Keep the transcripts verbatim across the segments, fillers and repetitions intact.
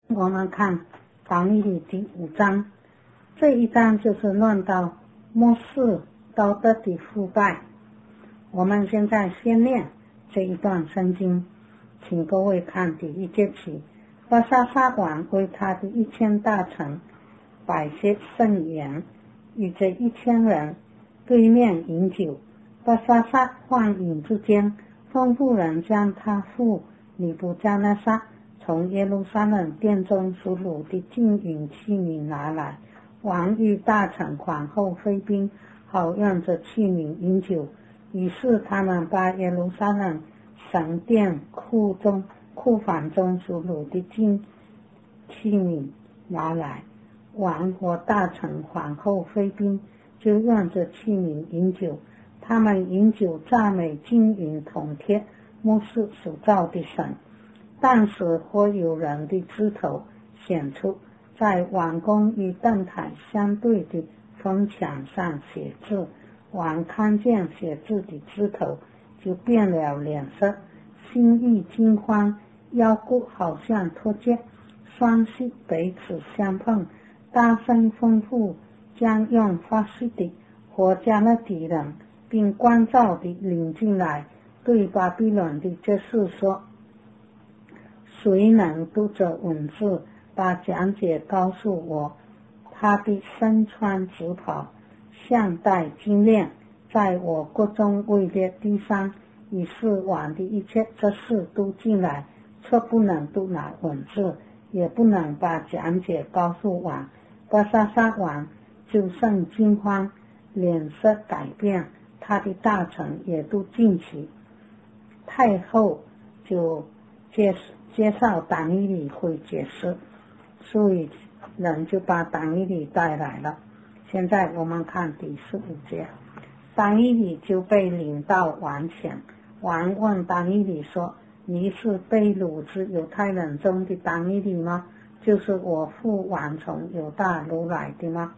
我们看党义理第五章，这一章就是论到末世道德的腐败。我们现在先念这一段圣经，请各位看第一节起。巴沙撒王为他的一千大臣摆设盛宴，与这一千人对面饮酒。巴沙撒幻饮之间，吩咐人将他父尼布加纳撒从耶路撒冷殿中所掳的金银器皿拿来，王与大臣、皇后、妃嫔好用这器皿饮酒。于是他们把耶路撒冷神殿库中库房中所掳的金器皿拿来，王和大臣、皇后、妃嫔就用这器皿饮酒。他们饮酒赞美金银铜铁末世所造的神。但是或有人的枝头显出，在王宫与灯台相对的风墙上写字。王看见写字的枝头，就变了脸色，心意惊慌，腰骨好像脱节，双膝彼此相碰，大声吩咐将用发誓的活加勒底人并关照的领进来，对巴比伦的这事说：谁能读这文字，把讲解告诉我？他的身穿紫袍，项戴金链，在我国中位列第三，以是王的一切这事都进来，却不能读那文字，也不能把讲解告诉王。巴沙撒王就甚惊慌，脸色改变，他的大臣也都进去。太后就介介绍党义理会解释，所以人就把党义理带来了。现在我们看第十五节，党义理就被领到王前。王问党义理说：你是被掳之犹太人中的党义理吗？就是我父王从犹大掳来的吗？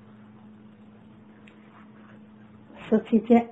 十七节，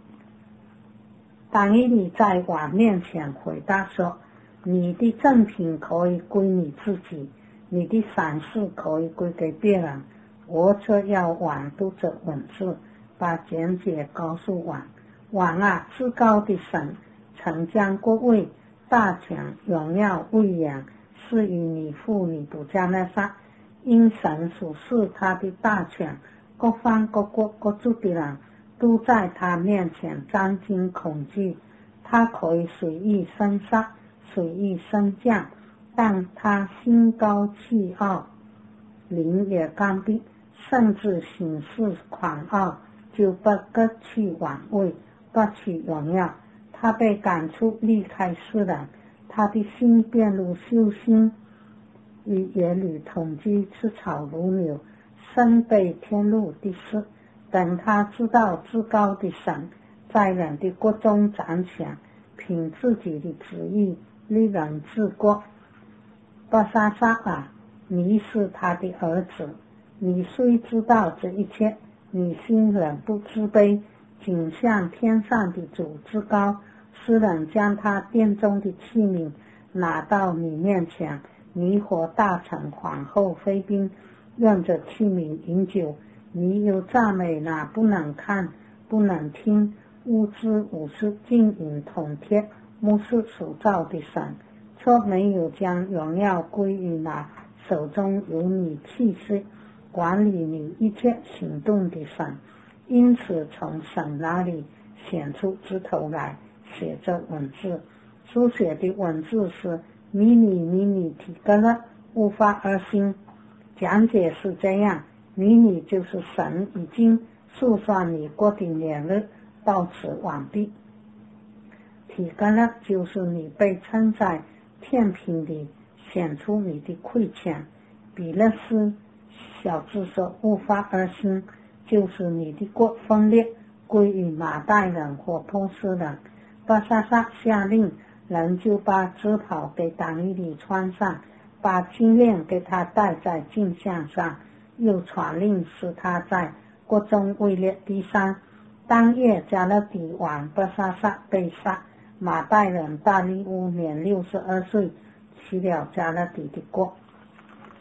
党义理在王面前回答说：你的赠品可以归你自己，你的赏赐可以归给别人，我却要王读这文字，把讲解告诉王。王啊，至高的神曾将国位、大权、荣耀、威严赐予你父尼布加纳撒，因神所赐他的大权，各方各国各族的人都在他面前战惊恐惧。他可以随意生杀，随意升降，但他心高气傲，灵也刚愎，甚至行事狂傲，就不割去王位，不取荣耀。他被赶出，离开世人，他的心变如兽心，与野驴同居，吃草如牛，身被天入地势。等他知道至高的神在人的国中掌权，凭自己的旨意立人治国。巴沙撒啊，你是他的儿子，你虽知道这一切，你心仍不自卑，仅向天上的主至高，使人将他殿中的器皿拿到你面前。你和大臣、皇后、妃嫔用着器皿饮酒，你又赞美那不能看、不能听、无知无识、金银铜铁末世所造的神，却没有将荣耀归于那手中有你气息、管理你一切行动的神。因此从神那里显出枝头来，写着文字。书写的文字是迷你迷你提格勒，无法而行。讲解是这样：迷你就是神已经诉说你国的年日到此完毕。提格勒就是你被称在天平里显出你的亏欠。比勒斯小字说无法而行，就是你的国分裂归于马代人或波斯人。巴沙撒下令，人就把紫袍给党义理穿上，把金链给他戴在颈项上，又传令使他在国中位列第三。当夜加勒底王巴沙撒被杀，马代人大利乌年六十二岁，起了加勒底的国。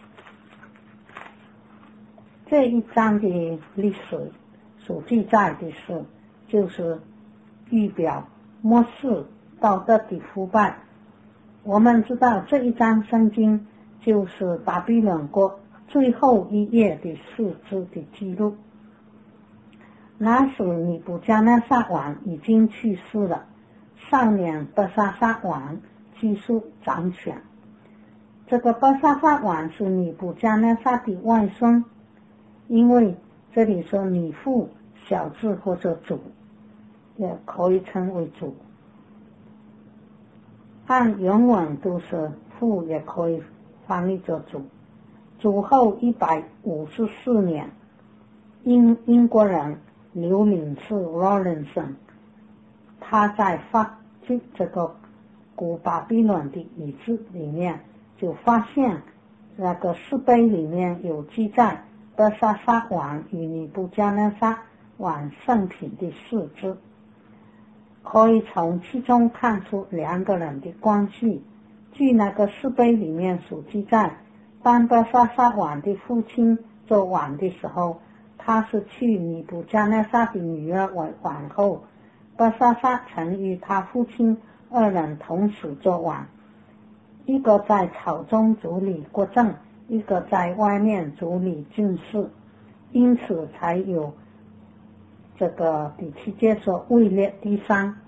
这一章的历史所记载的是，就是预表末世道德的腐败。我们知道这一章圣经就是巴比伦国最后一页的四字的记录。那时尼布加纳撒王已经去世了，少年伯沙撒王继续掌权。这个伯沙撒王是尼布加纳撒的外孙，因为这里说尼父小字或者主，也可以称为主，按原文都是父，也可以翻译作主。主后一百五十四年，英英国人刘领事 Rawlinson 他在发掘这个古巴比伦的遗址里面，就发现那个石碑里面有记载伯沙撒王与尼布加纳撒王圣品的事迹，可以从其中看出两个人的关系。据那个石碑里面所记载，当伯沙撒王的父亲做王的时候，他是娶尼布加纳撒的女儿为皇后。伯沙撒曾与他父亲二人同时做王，一个在朝中主理国政，一个在外面主理军事，因此才有这个第七节说位列第三，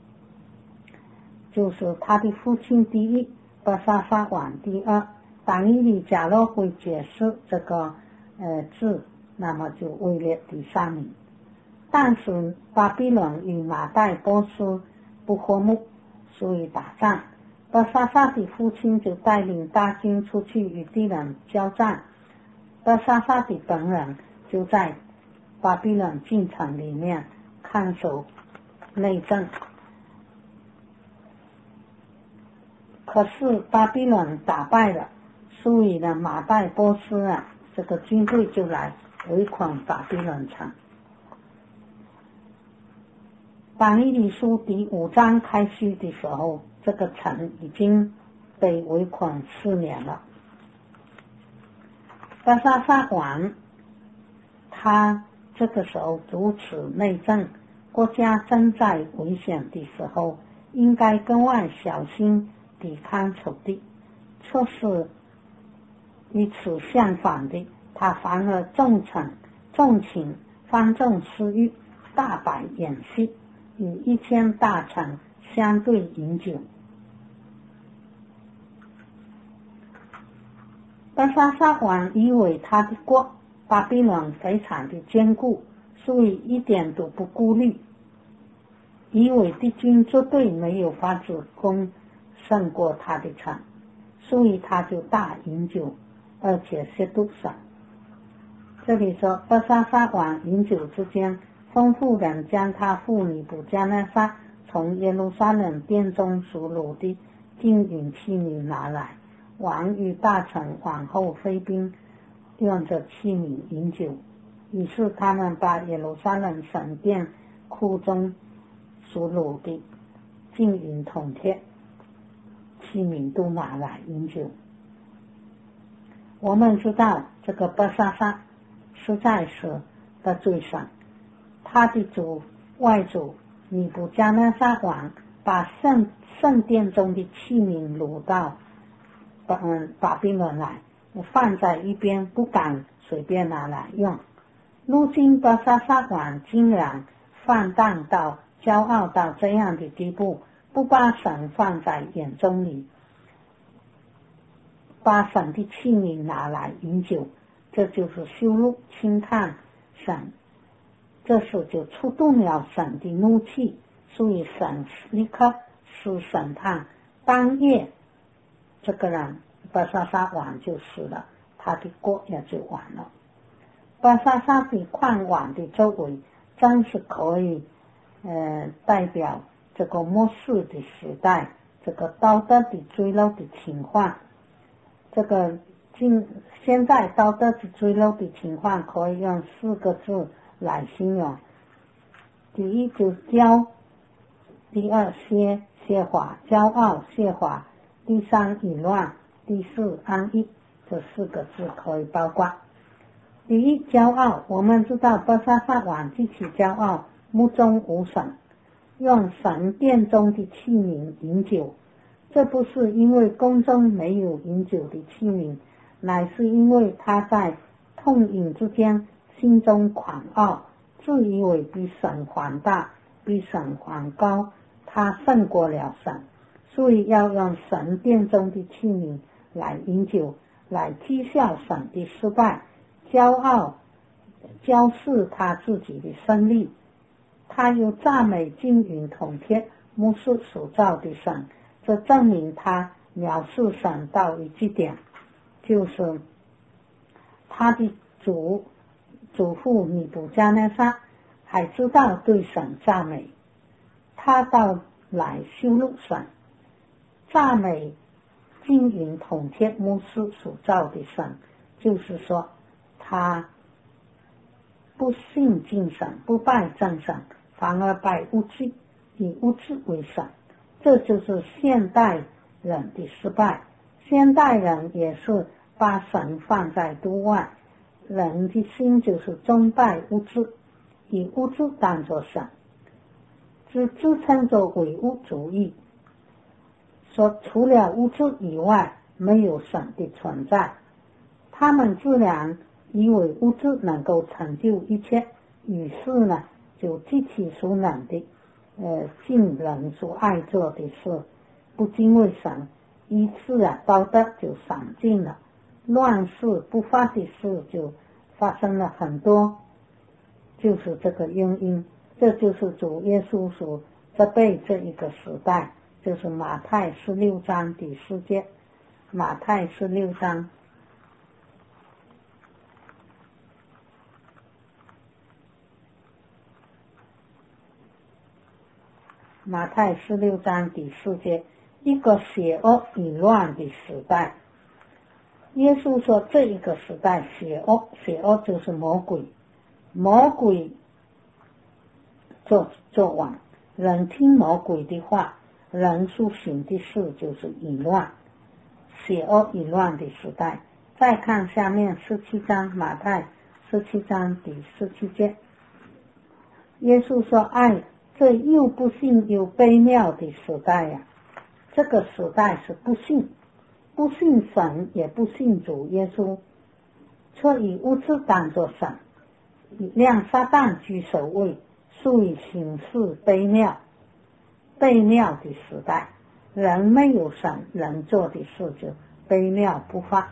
就是他的父亲第一，伯沙撒王第二。但以理假若会解释这个呃字，那么就位列第三名。但是巴比伦与马代波斯不和睦，所以打仗。伯沙撒的父亲就带领大军出去与敌人交战，伯沙撒的本人就在巴比伦京城里面看守内政。可是巴比伦打败了，所以呢马代波斯啊这个军队就来围困巴比伦城。但以理书第五章开始的时候，这个城已经被围困四年了。伯沙撒王他这个时候主持内政，国家正在危险的时候，应该格外小心抵抗仇敌，却是与此相反的，他反而重惩重情放纵私欲，大摆宴席，与一千大臣相对饮酒。伯沙撒王以为他的国巴比伦非常的坚固，所以一点都不顾虑，以为敌军绝对没有法子攻胜过他的城，所以他就大饮酒，而且亵渎神。这里说伯沙撒王饮酒之间，吩咐人将他父尼布加纳撒从耶路撒冷殿中所掳的金银器皿拿来，王与大臣、皇后、妃嫔用着器皿饮酒。于是他们把耶路撒冷神殿库中所掳的金银铜铁器皿都拿来饮酒。我们知道这个伯沙撒实在是得罪神，他的主外祖尼布加纳撒王把圣圣殿中的器皿掳到嗯巴比伦来，放在一边，不敢随便拿来用。如今伯沙撒王竟然放荡到骄傲到这样的地步，不把神放在眼中里，把神的器皿拿来饮酒，这就是羞辱轻看神，这时就触动了神的怒气，所以神立刻施审判。当夜这个人伯沙撒王就死了，他的国也就完了。伯沙撒的旷晚的周围真是可以呃代表这个末世的时代，这个道德的坠落的情况。这个今现在道德的坠落的情况可以用四个字来形容。第一就是骄，第二歇歇华，骄傲歇华，第三淫乱，第四安逸，这四个字可以包括。 第一，骄傲。我们知道波萨萨王极其骄傲，目中无神，用神殿中的器皿饮酒，这不是因为宫中没有饮酒的器皿，乃是因为他在痛饮之间心中狂傲，自以为比神还大，比神还高，他胜过了神，所以要用神殿中的器皿来饮酒，来讥笑神的失败，骄傲骄视他自己的胜利。他又赞美金云统贴目视所造的神，这证明他藐视神到一极点，就是他的祖祖父尼布加内撒还知道对神赞美，他倒来羞辱神，赞美金云统贴目视所造的神，就是说他不信敬神，不拜真神，反而拜物质，以物质为神。这就是现代人的失败。现代人也是把神放在度外，人的心就是崇拜物质，以物质当作神，只支撑着唯物主义，说除了物质以外没有神的存在。他们自然以为物质能够成就一切，于是呢就极其所能的呃，尽人所爱做的事，不敬畏神，因此啊道德就丧尽了，乱世不法的事就发生了很多，就是这个原因。这就是主耶稣所责备这一个时代，就是马太十六章第四节。马太十六章马太十六章第四节，一个邪恶已乱的时代。耶稣说这一个时代邪恶，邪恶就是魔鬼，魔鬼做做王，人听魔鬼的话，人所行的事就是已乱，邪恶已乱的时代。再看下面十七章，马太十七章第十七节，耶稣说爱这又不幸又悲妙的时代呀、啊！这个时代是不幸，不信神也不信主耶稣，却以物质当作神，让撒旦居首位，所以行事悲妙。悲妙的时代，人没有神，人做的事就悲妙不发，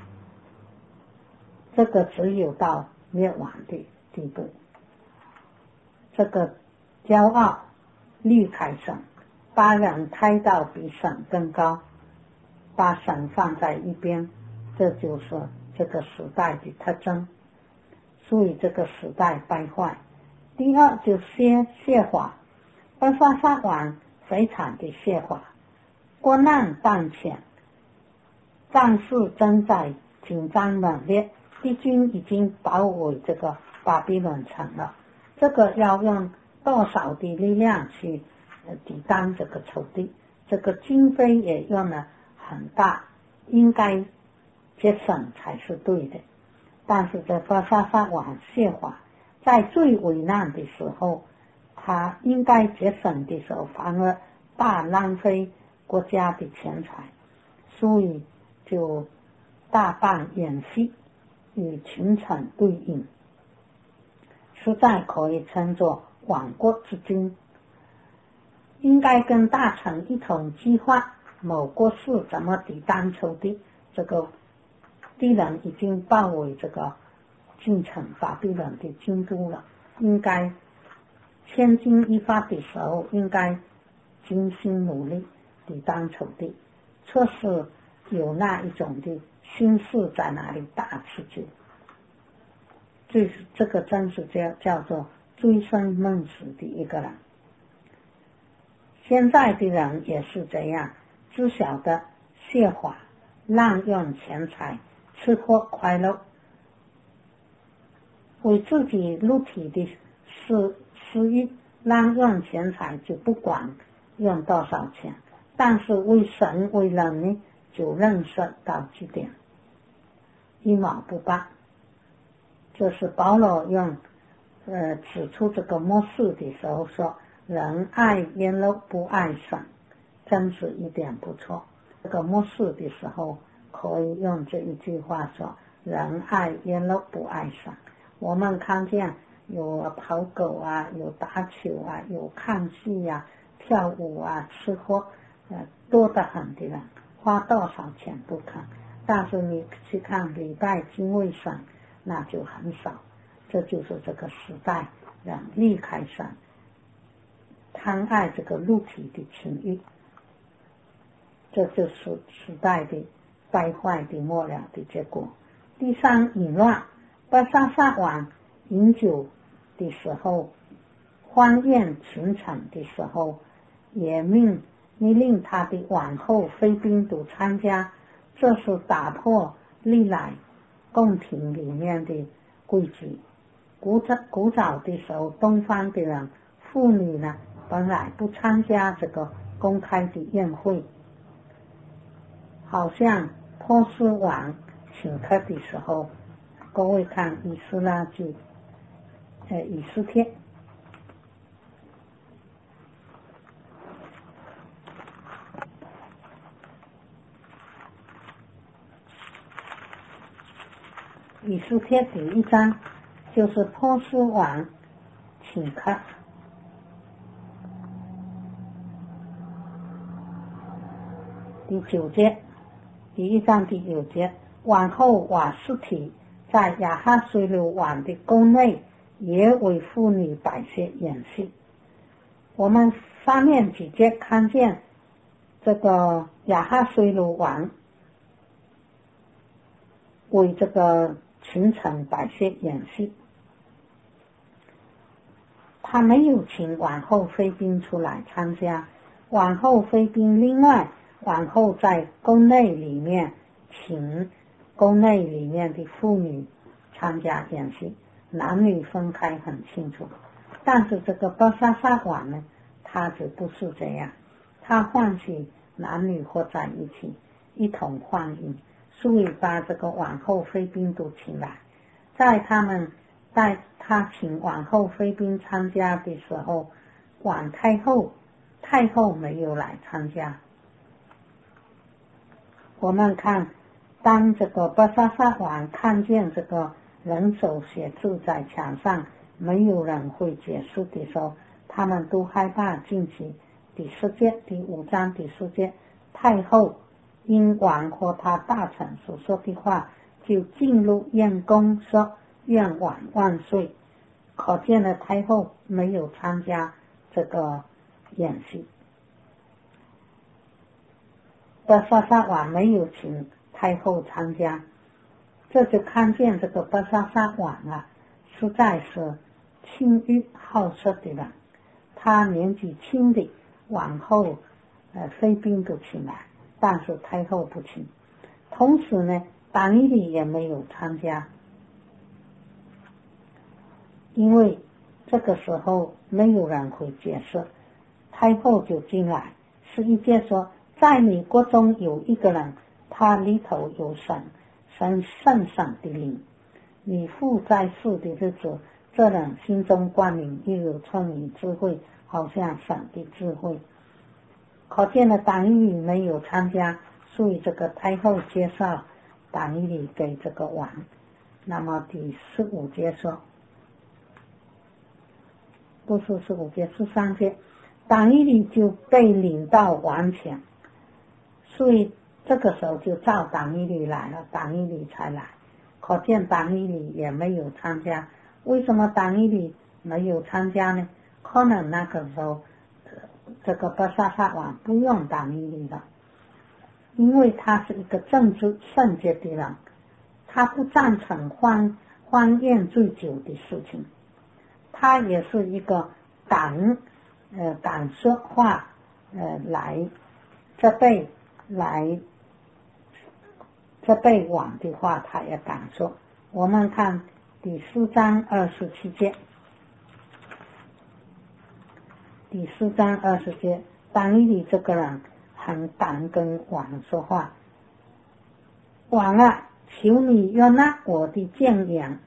这个只有到灭亡的地步。这个骄傲离开神，把人抬到比神更高，把神放在一边，这就是这个时代的特征。所以这个时代败坏。第二就是亵亵华，波萨萨王非常的亵华，国难当前，战事正在紧张猛烈，敌军已经包围这个巴比伦城了，这个要用多少的力量去抵挡这个仇敌，这个经费也用了很大，应该节省才是对的。但是这波萨萨王亵华，在最危难的时候，他应该节省的时候，反而大浪费国家的钱财，所以就大办演习，与群臣对应，实在可以称作亡国之君。应该跟大臣一同计划某国事怎么抵挡仇敌，这个敌人已经包围这个进城巴比伦的京都了，应该千钧一发的时候，应该精心努力抵挡仇敌，确实有那一种的心事在那里打持久。这是这个真是叫叫做醉生梦死的一个人。现在的人也是这样，只晓得亵华，滥用钱财，吃喝快乐，为自己肉体的私私欲滥用钱财，就不管用多少钱，但是为神为人呢，就认识到这点，一毛不拔。 这是保罗用呃指出这个末世的时候说，人爱耶路不爱神，真是一点不错。这个末世的时候可以用这一句话说，人爱耶路不爱神。我们看见有跑狗啊，有打球啊，有看戏啊，跳舞啊，吃喝呃多得很的人，花多少钱不看，但是你去看礼拜敬畏神，那就很少。这就是这个时代人离开神，贪爱这个肉体的情欲，这就是时代的败坏的末了的结果。第三，淫乱。伯沙撒王饮酒的时候，欢宴群臣的时候，也命命令他的王后妃嫔都参加，这是打破历来宫廷里面的规矩。古早古早的时候，东方的人妇女呢本来不参加这个公开的宴会，好像波斯王请客的时候，各位看以斯拉记呃以斯帖以斯帖第一章，就是波斯王请客。第九节，第一章第九节，王后瓦斯提在亚哈水流王的宫内也为妇女摆设宴席。我们上面几节看见这个亚哈水流王为这个群臣摆设宴席，他没有请王后妃嫔出来参加，王后妃嫔另外，王后在宫内里面请宫内里面的妇女参加宴席，男女分开很清楚。但是这个伯沙撒王呢，他就不是这样，他欢喜男女合在一起，一同欢迎，所以把这个王后妃嫔都请来。在他们在他请王后妃嫔参加的时候，王太后太后没有来参加。我们看，当这个伯沙撒王看见这个人手写字在墙上，没有人会解释的时候，他们都害怕进去。第十节第五章第十节，太后因王和他大臣所说的话，就进入宴宫说愿王万岁。可见了太后没有参加这个宴席，伯沙撒王没有请太后参加，这就看见这个伯沙撒王啊，实在是轻欲好色的人。他年纪轻的王后呃妃嫔都请来，但是太后不请。同时呢，但以理也没有参加，因为这个时候没有人会解释，太后就进来。十一节说，在你国中有一个人，他里头有神神圣神的灵，你父在世的日子，这人心中光明，又有聪明智慧，好像神的智慧。可见了但以理没有参加，所以这个太后介绍但以理给这个王。那么第十五节说，不是十五节，十三节，但以理就被领到王前，所以这个时候就召但以理来了，但以理才来。可见但以理也没有参加。为什么但以理没有参加呢？可能那个时候这个伯沙撒王不用但以理了，因为他是一个政治圣洁的人，他不赞成欢欢宴醉酒的事情，他也是一个敢呃敢说话呃来责备来责备王的话，他也敢说。我们看第四章二十七节，第四章二十节，但以理这个人很敢跟王说话。王啊，求你悦纳我的谏言，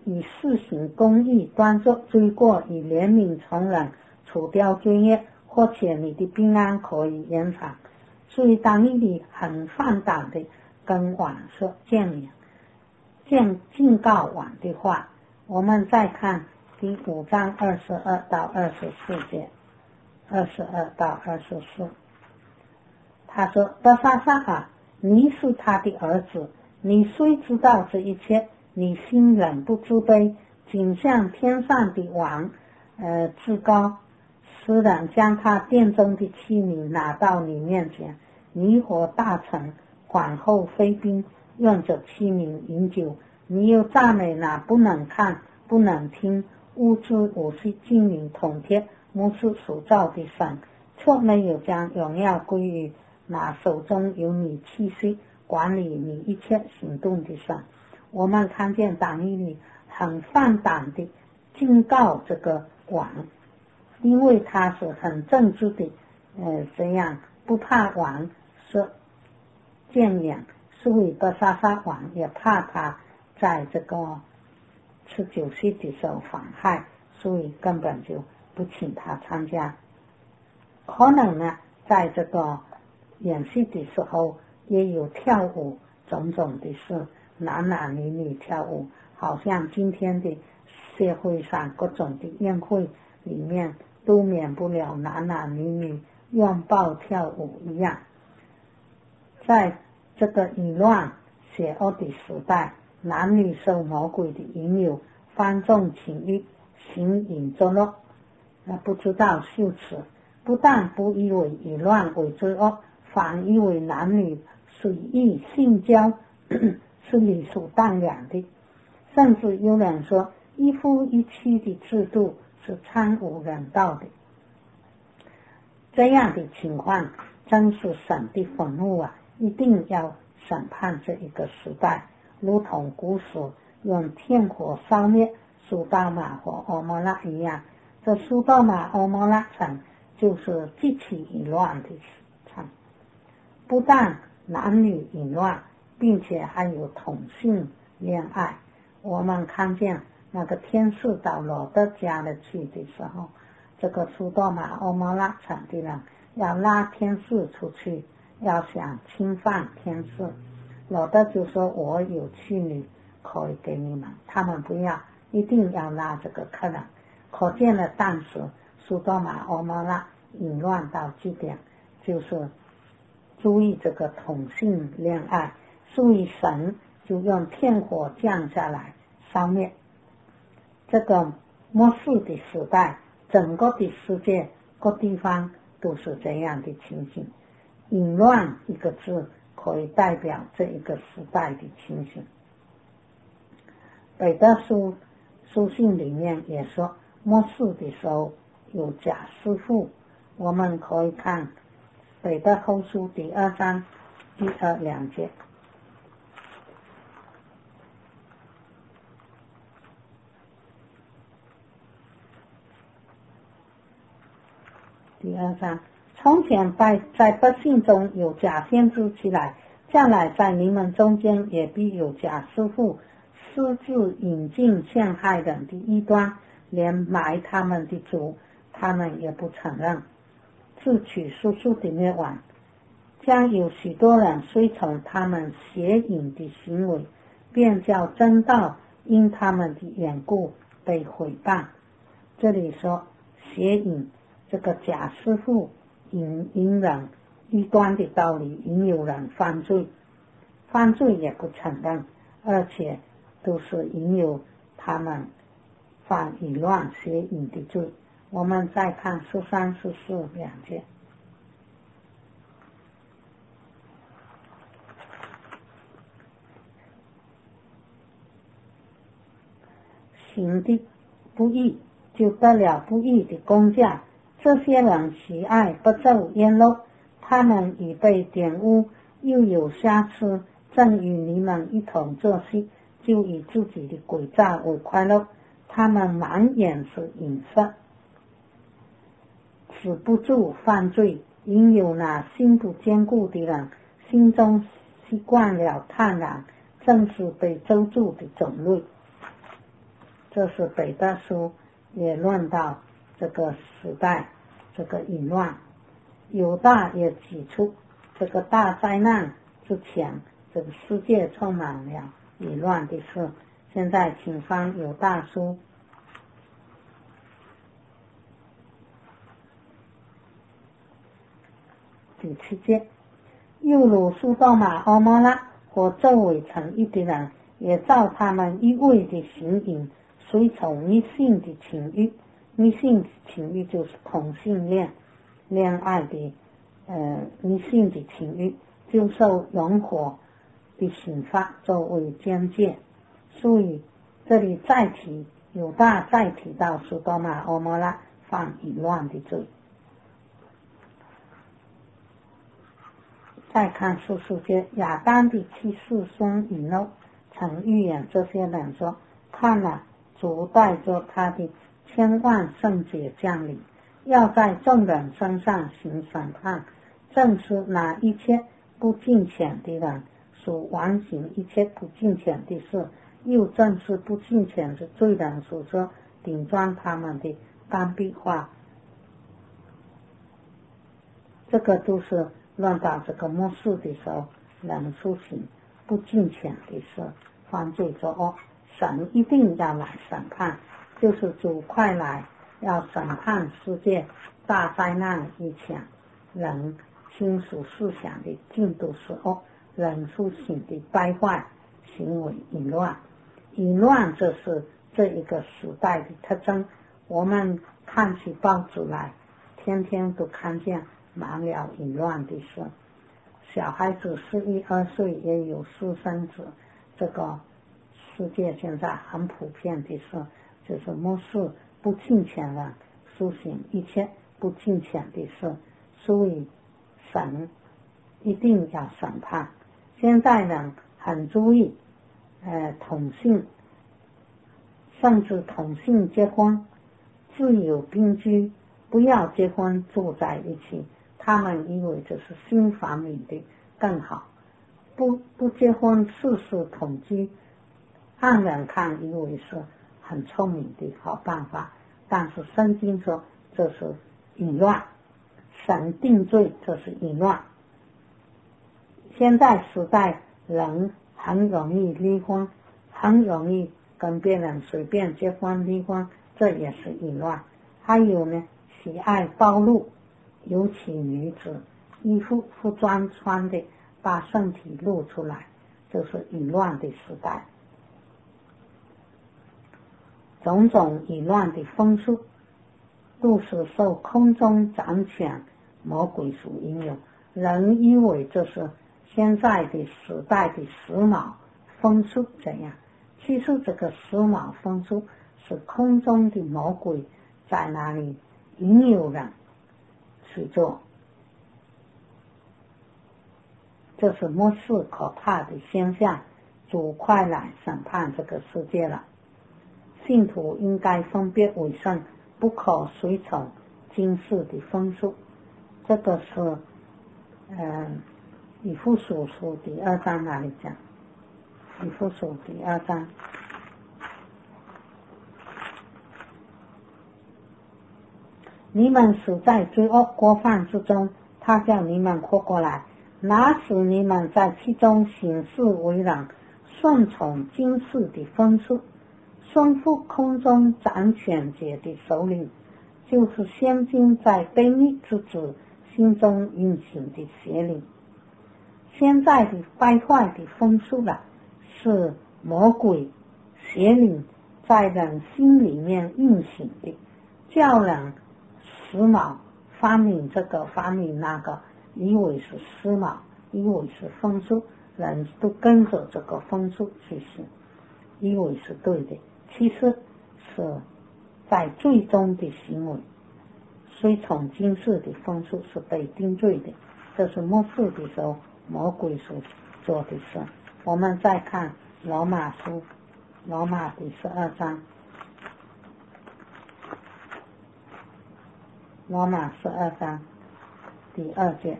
以施行公义，端坐罪过，以怜悯从人，除掉罪孽，或且你的平安可以延长。所以当以理很放胆的跟王说谏言见警告王的话。我们再看第五章二十二到二十四节，二十二到二十四，他说：伯沙撒啊，你是他的儿子，你虽知道这一切，你心仍不自卑，仅向天上的王呃至高，使人将他殿中的器皿拿到你面前，你和大臣、皇后、妃嫔用着器皿饮酒，你又赞美那不能看、不能听、物质无是精灵统贴、目视所造的神，却没有将荣耀归于那手中有你气息、管理你一切行动的神。我们看见党义里很放胆的警告这个王，因为他是很正直的，呃，这样不怕王说谏言，所以伯沙撒王也怕他在这个吃酒席的时候妨害，所以根本就不请他参加。可能呢，在这个演戏的时候也有跳舞种种的事，男男女女跳舞，好像今天的社会上各种的宴会里面都免不了男男女女拥抱跳舞一样。在这个淫乱邪恶的时代，男女受魔鬼的引诱，放纵情欲，行淫作乐，那不知道羞耻，不但不以为淫乱为罪恶，反以为男女随意性交是理所当然的，甚至有人说一夫一妻的制度是惨无人道的。这样的情况真是神的愤怒啊，一定要审判这一个时代，如同古时用天火烧灭苏多玛和蛾摩拉一样。这苏多玛蛾摩拉城就是极其淫乱的城，不但男女淫乱，并且还有同性恋爱。我们看见那个天使到罗德家里去的时候，这个苏多玛蛾摩拉城的人要拉天使出去，要想侵犯天使，罗德就说我有妻女可以给你们，他们不要，一定要拉这个客人。可见了当时苏多玛蛾摩拉淫乱到极点，就是注意这个同性恋爱，所以神就用天火降下来烧灭。这个末世的时代，整个的世界各地方都是这样的情形。淫乱一个字可以代表这一个时代的情形。彼得书书信里面也说，末世的时候有假师傅。我们可以看彼得后书第二章一二两节。第二章，从前在在百姓中有假先知起来，将来在你们中间也必有假师傅，私自引进陷害人的异端，连埋他们的主他们也不承认，自取速速的灭亡。将有许多人随从他们邪淫的行为，便叫真道因他们的缘故被毁谤。这里说邪淫，这个假师傅引引人异端的道理，引诱人犯罪，犯罪也不承认，而且都是引诱他们犯淫乱邪淫的罪。我们再看十三十四两节。行的不义，就得了不义的工价。这些人喜爱不走烟路，他们已被玷污，又有瑕疵，正与你们一同作戏，就以自己的诡诈为快乐。他们满眼是隐色，止不住犯罪，引诱那心不坚固的人，心中习惯了贪婪，正是被咒诅的种类。 这是北大书也论到这个时代这个淫乱。犹大也指出，这个大灾难之前，这个世界充满了淫乱的事。现在请翻犹大书第七节，又如苏多玛、蛾摩拉和周围城邑的人，也照他们一味的行淫，随从迷信的情欲。迷信的情欲就是同性恋恋爱的呃迷信的情欲，就受永火的刑罚作为监戒。所以这里再提犹大再提到苏多玛、蛾摩拉犯淫乱的罪。再看十四节，亚当的七世孙以诺曾预言这些人说，看了，主带着他的千万圣洁降临，要在众人身上行审判，正是那一切不敬虔的人所完行一切不敬虔的事，又正是不敬虔的罪人所说顶撞他们的干壁话。这个都是论到这个末世的时候人出行不敬虔的事，犯罪作恶，神一定要来审判，就是主快来要审判世界大灾难以前人心属思想的进度是恶，人出行的败坏行为淫乱。淫乱这是这一个时代的特征，我们看起报纸来天天都看见满了淫乱的事，小孩子十一二岁也有私生子，这个世界现在很普遍的事，就是末世不敬虔人实行一切不敬虔的事，所以神一定要审判。现在人很注意呃同性，甚至同性结婚，自由并居，不要结婚住在一起，他们以为这是新发明的更好，不不结婚事事同居，按人看以为是很聪明的好办法，但是圣经说这是淫乱，神定罪这是淫乱。现在时代人很容易离婚，很容易跟别人随便结婚离婚，这也是淫乱。还有呢，喜爱暴露，尤其女子衣服服装穿的把身体露出来，就是淫乱的时代。种种淫乱的风俗都是受空中掌权魔鬼所引诱，人以为这是现在的时代的时髦风俗怎样，其实这个时髦风俗是空中的魔鬼在那里引诱人去做，这是末世可怕的现象，主快来审判这个世界了。信徒应该分别为圣，不可随从今世的风俗。这个是嗯，以弗所书第二章那里讲，以弗所第二章你们死在罪恶过犯之中，他叫你们活过来，那时你们在其中行事为人，顺从今世的风俗，顺服空中掌权者的首领，就是现今在悖逆之子心中运行的邪灵。现在的败坏的风俗了，是魔鬼邪灵在人心里面运行的，叫人时髦，发明这个发明那个，以为是时髦，以为是风俗，人都跟着这个风俗去行，以为是对的，其实是在最终的行为，虽从今世的风俗是被定罪的，这是末世的时候魔鬼所做的事。我们再看罗马书，罗马第十二章，罗马十二章第二节，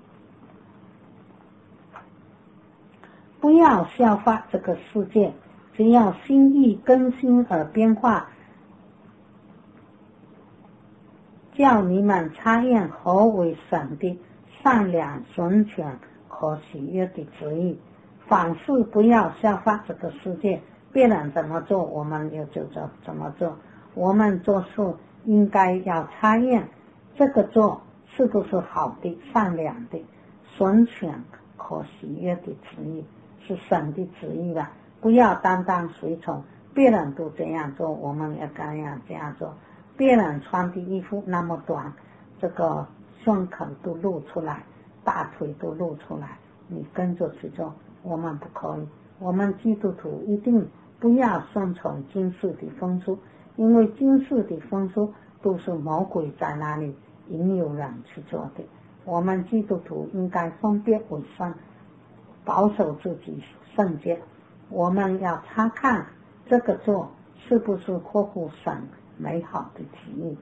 不要效法这个世界， 只要心意更新而变化，叫你们察验何为神的善良、纯全、可喜悦的旨意。凡事不要效法这个世界，别人怎么做，我们也就怎么做。我们做事应该要察验这个做是不是好的、善良的、纯全、可喜悦的旨意，是神的旨意了。不要单单随从，别人都这样做，我们也该要这样做。别人穿的衣服那么短，这个胸口都露出来，大腿都露出来，你跟着去做，我们不可以。我们基督徒一定不要顺从今世的风俗，因为今世的风俗都是魔鬼在那里引诱人去做的。我们基督徒应该分别为圣，保守自己圣洁。我们要查看这个做是不是合乎神美好的旨意。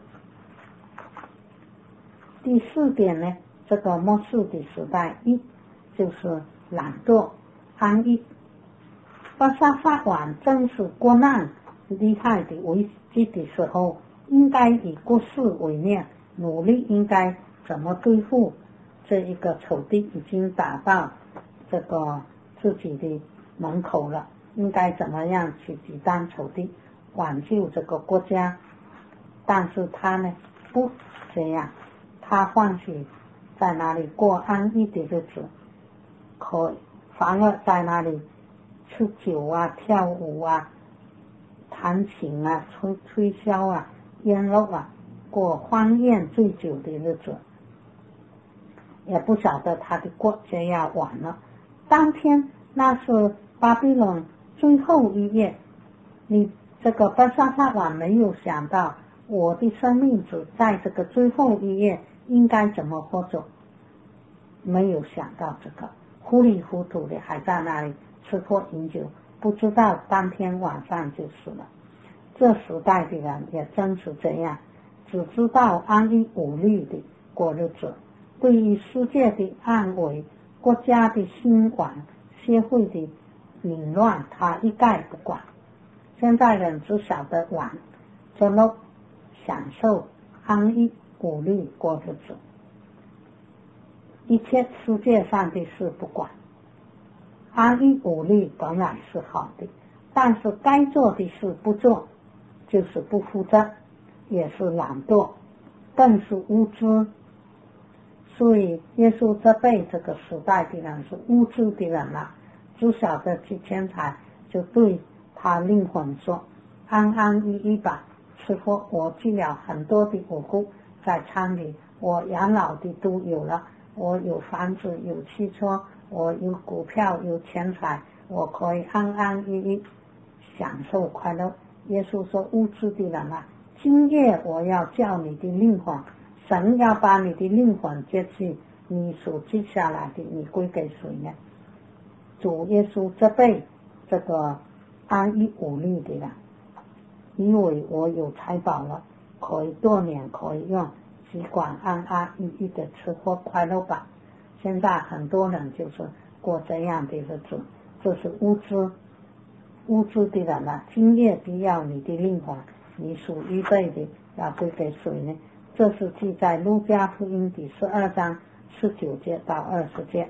第四点呢，这个末世的时代一就是懒惰安逸。巴沙法王正是国难厉害的危机的时候，应该以国事为念，努力应该怎么对付这一个仇敌已经打到这个自己的门口了，应该怎么样去抵挡仇敌，挽救这个国家。但是他呢不这样，他欢喜在那里过安逸的日子，可反而在那里吃酒啊、跳舞啊、弹琴啊、吹吹箫啊、烟肉啊，过欢宴醉酒的日子。也不晓得他的国就要完了。当天那是巴比伦最后一夜，你这个巴沙撒王没有想到我的生命只在这个最后一夜应该怎么活着，没有想到这个，糊里糊涂的还在那里吃喝饮酒，不知道当天晚上就死了。这时代的人也真是这样，只知道安逸无虑的过日子，对于世界的安危、国家的兴亡、社会的凌乱，他一概不管。现在人只晓得玩、做乐、享受、安逸无虑过日子，一切世界上的事不管。安逸无虑本来是好的，但是该做的事不做，就是不负责，也是懒惰，更是无知。所以耶稣责备这个时代的人是无知的人了，只晓得去钱财，就对他灵魂说，安安逸逸吧，吃喝。我积了很多的五谷在仓里，我养老的都有了，我有房子有汽车，我有股票有钱财，我可以安安逸逸享受快乐。耶稣说，无知的人啊，今夜我要叫你的灵魂，神要把你的灵魂接去，你所记下来的你归给谁呢？主耶稣责备这个安逸无虑的人，以为我有财宝了，可以多年可以用，只管安安逸逸的吃喝快乐吧。现在很多人就是过这样的日子，这是无知无知的人啊，今夜必要你的灵魂，你所预备的要归给谁呢？这是记在路加福音第十二章十九节到二十节。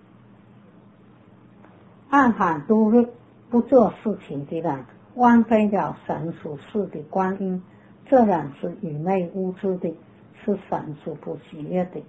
暗喊度日不做事情的人，枉费了神所赐的光阴，这人是愚昧无知的，是神所不喜悦的。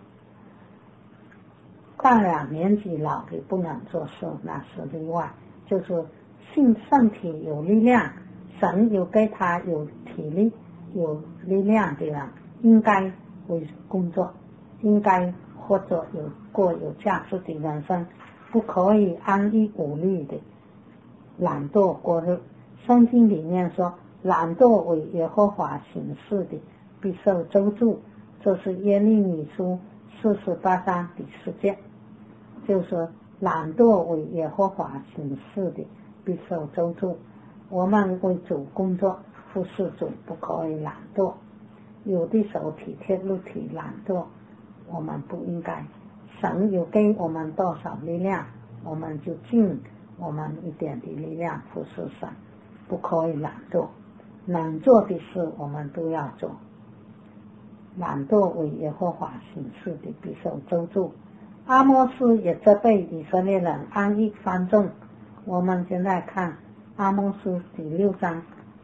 当然年纪老的不能做事，那是例外，就是性身体有力量，神有给他有体力有力量的人，应该为工作，应该或者有过有价值的人生，不可以安逸无虑的懒惰过日。圣经里面说，懒惰为耶和华行事的必受咒诅，这是耶利米书四十八章第十节，就是懒惰为耶和华行事的必受咒诅。我们为主工作服侍主，不可以懒惰，有的时候体贴肉体懒惰，我们不应该。神有给我们多少力量，我们就尽我们一点的力量服侍神，不可以懒惰，能做的事我们都要做。懒惰为耶和华行事的必受咒诅。阿摩斯也责备以色列人安逸放纵。我们现在看阿摩斯第六章，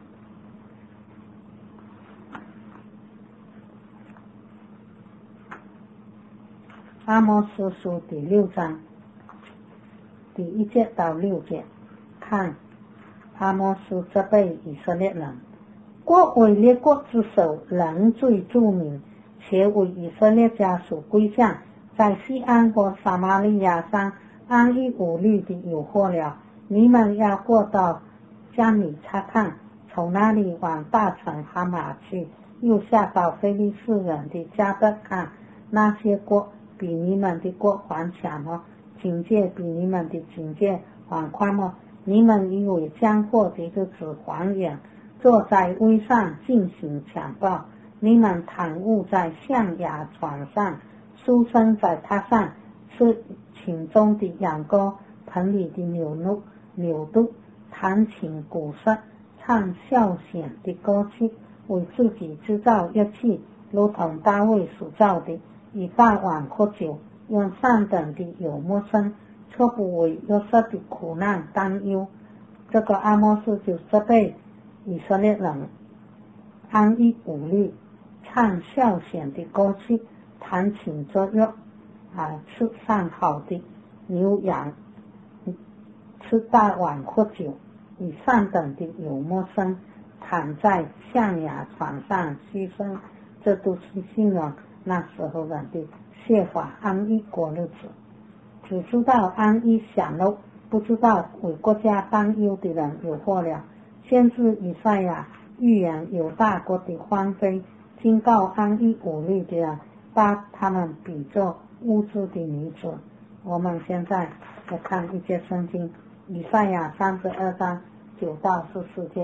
阿摩斯书第六章第一节到六节，看阿摩斯责备以色列人，国为列国之首，人最著名，且为以色列家属归降，在西安和撒玛利亚上安逸无虑的有祸了。你们要过到加米查看，从那里往大城哈马去，又下到非利士人的加德看，那些国比你们的国还强么？境界比你们的境界还宽么？你们以为将获的日子还远，坐在位上进行强暴，你们躺卧在象牙床上，书生在榻上，吃寝中的羊羔，盆里的牛肉牛肚，弹琴鼓瑟，唱孝显的歌曲，为自己制造乐器，如同大卫所造的，以大碗喝酒，用上等的油墨声，却不为约瑟的苦难担忧。这个阿摩斯就责备以色列人安逸无虑，唱孝显的歌曲，弹琴作乐，啊，吃上好的牛羊，吃大碗喝酒，以上等的油墨声，躺在象牙床上牺牲。这都是形容那时候人的宪法安逸过日子，只知道安逸享乐，不知道为国家担忧的人有祸了。先知以赛亚预言有大国的荒废，警告安逸无虑的人，把他们比作无知的女子。我们现在来看一节圣经，以赛亚三十二章九到十四节。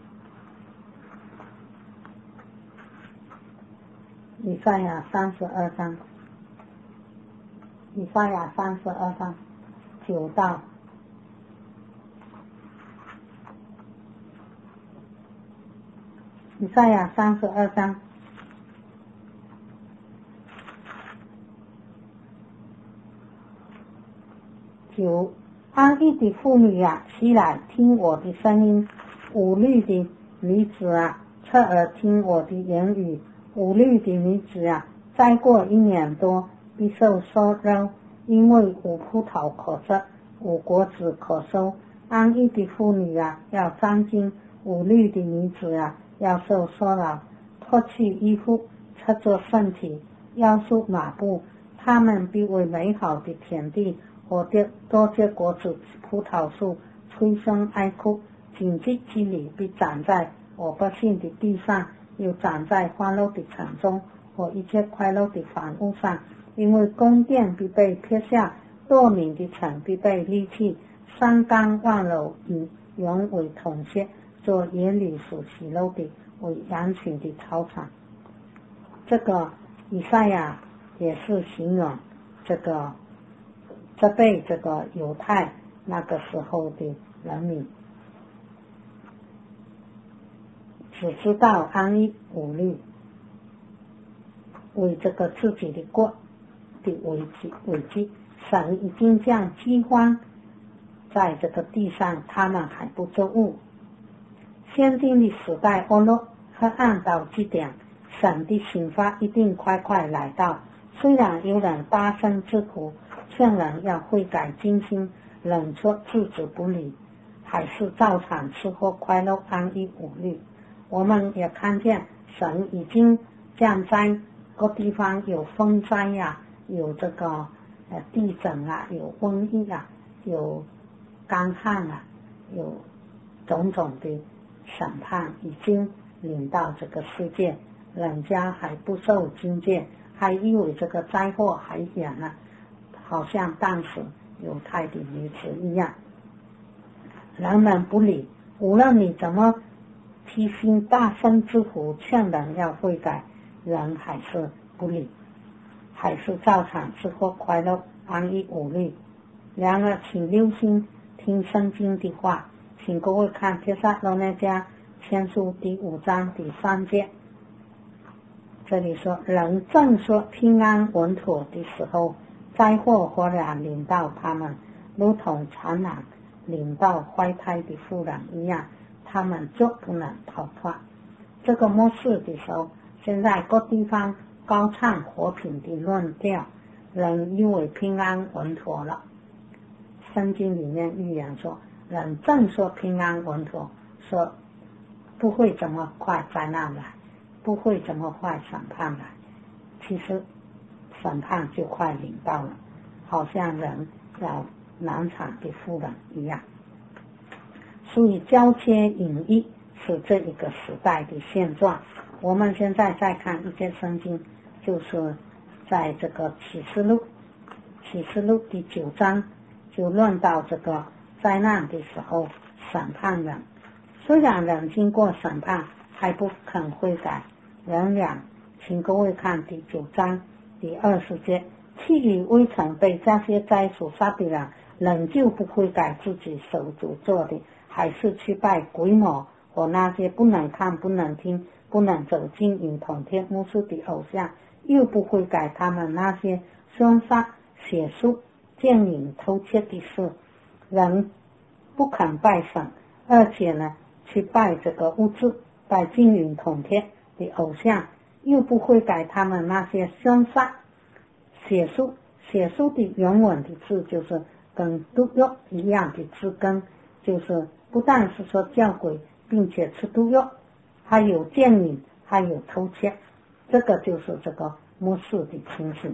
以赛亚三十二章，以赛亚三十二章九到以赛亚三十二章九，安逸的妇女啊，起来听我的声音；无虑的女子啊，侧耳听我的言语。无虑的女子啊，再过一年多必受收肉，因为无葡萄可吃，无果子可收。安逸的妇女啊，要沾巾；无虑的女子啊，要受骚扰，脱去衣服，赤着身体，腰束麻布。他们必为美好的田地和多结果子葡萄树吹声哀哭，荆棘之理必长在我百姓的地上，又长在欢乐的城中和一切快乐的房屋上。因为宫殿必被撇下，堕民的城必被离弃，山冈万楼永为铜屑，做野里所喜乐的，为羊群的草场。这个以赛亚也是形容这个责备这个犹太那个时候的人民，只知道安逸无虑，为这个自己的国的危机危机，神已经将饥荒在这个地上，他们还不作物。先进的时代恶落，黑暗到极点，神的刑罚一定快快来到。虽然有人大声疾呼，劝人要悔改精心，冷却置之不理，还是照常吃喝快乐，安逸无虑。我们也看见神已经降灾，各地方有风灾呀、啊，有这个呃地震啊，有瘟疫啊，有干旱啊，有种种的审判已经临到这个世界，人家还不受警戒，还以为这个灾祸还远呢，好像当时犹太的女子一样。人们不理，无论你怎么提心大声之呼，劝人要悔改，人还是不理，还是照常吃喝快乐，安逸无虑。然而请留心， 听圣经的话，请各位看帖撒罗尼迦前书第五章第三节，这里说，人正说平安稳妥的时候，灾祸忽然临到他们，如同产难临到怀胎的妇人一样，他们就不能逃脱。这个末世的时候，现在各地方高唱和平的论调，人以为平安稳妥了。圣经里面预言说，人正说平安稳妥，说不会这么快灾难来，不会这么快审判来。其实审判就快临到了，好像人要难产的妇人一样。所以交接隐逸是这一个时代的现状。我们现在再看一节圣经，就是在这个启示录启示录第九章，就论到这个灾难的时候审判人。虽然人经过审判还不肯悔改，仍然请各位看第九章第二十节，其余未曾被这些灾所杀的人，仍旧不悔改自己手所做的，还是去拜鬼魔和那些不能看不能听不能走进隐统天幕处的偶像，又不悔改他们那些凶杀血书奸淫偷窃的事，人不肯拜神，而且呢去拜这个物质，拜金银铜铁的偶像，又不悔改他们那些凶杀血书血书的原文的字就是跟毒药一样的字根，就是不但是说叫鬼，并且吃毒药，还有奸淫，还有偷窃，这个就是这个末世的情形。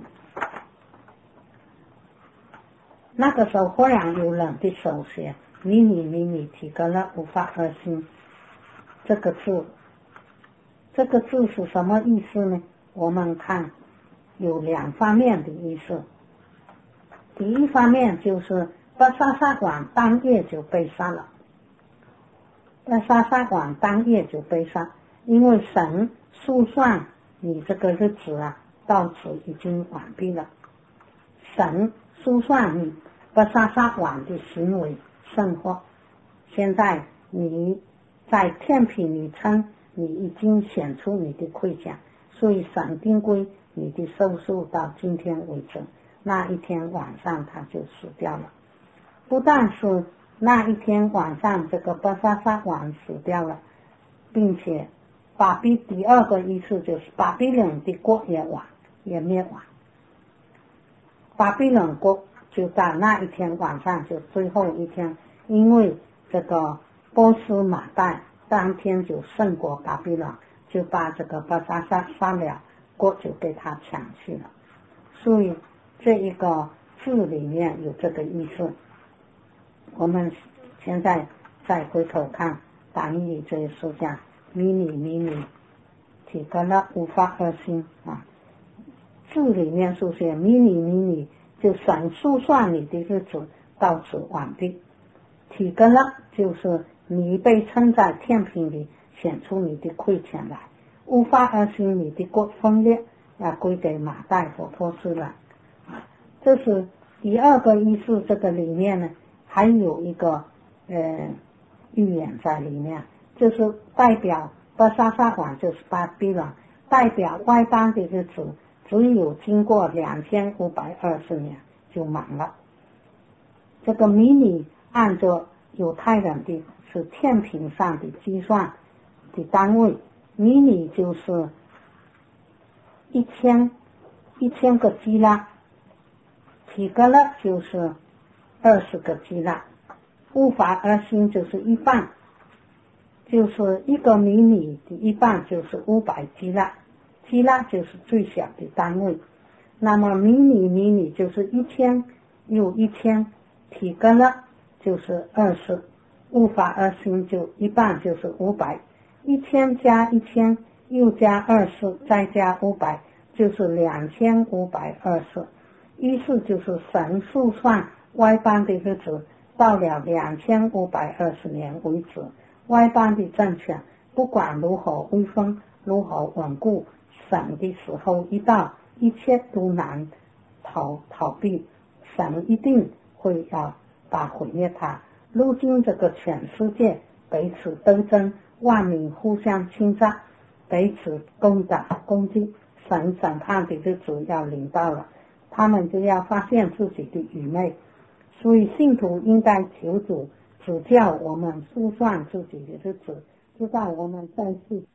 那个时候忽然有人的手写迷你迷你提格勒无法而行，这个字这个字是什么意思呢？我们看有两方面的意思。第一方面就是巴沙撒管当夜就被杀了，巴沙撒管当夜就被杀，因为神数算你这个日子啊，到此已经完毕了。神数算你巴沙撒管的行为生活，现在你在天平里称，你已经显出你的亏欠，所以神定归你的寿数到今天为止，那一天晚上他就死掉了。不但是那一天晚上这个巴沙撒王死掉了，并且巴比第二个意思就是巴比伦的国也亡也灭亡，巴比伦国就在那一天晚上就最后一天，因为这个波斯马代当天就胜过巴比伦，就把这个巴沙撒杀了，国就被他抢去了。所以这一个字里面有这个意思。我们现在再回头看但以理这一书讲迷你迷你提格勒无法而行啊，字里面书写迷你迷你就神数算你的日子到此完毕。提格勒就是你被称在天平里显出你的亏欠来，无法而行你的国分裂要归给马代和波斯人，这是第二个意思。这个里面呢还有一个呃预言在里面，就是代表巴沙撒王就是巴比伦，代表外邦的日子只有经过两千五百二十年就满了。这个迷你按照犹太人的是天平上的计算的单位，迷你就是一千一千个基拉，提格勒就是二十个基拉，无法而行就是一半，就是一个迷你的一半就是五百基拉，基拉就是最小的单位。那么迷你迷你就是一千又一千，提格勒就是二十，无法而行就一半就是五百，一千加一千又加二十再加五百就是两千五百二十。意思就是神数算外邦的日子到了两千五百二十年为止，外邦的政权不管如何威风如何稳固，神的时候一到，一切都难逃逃避，神一定会要把毁灭它。 如今这个全世界彼此斗争，万民互相侵占，彼此攻打攻击，神审判的日子要临到了，他们就要发现自己的愚昧。所以信徒应该求主指教我们估算自己的日子，知道我们在世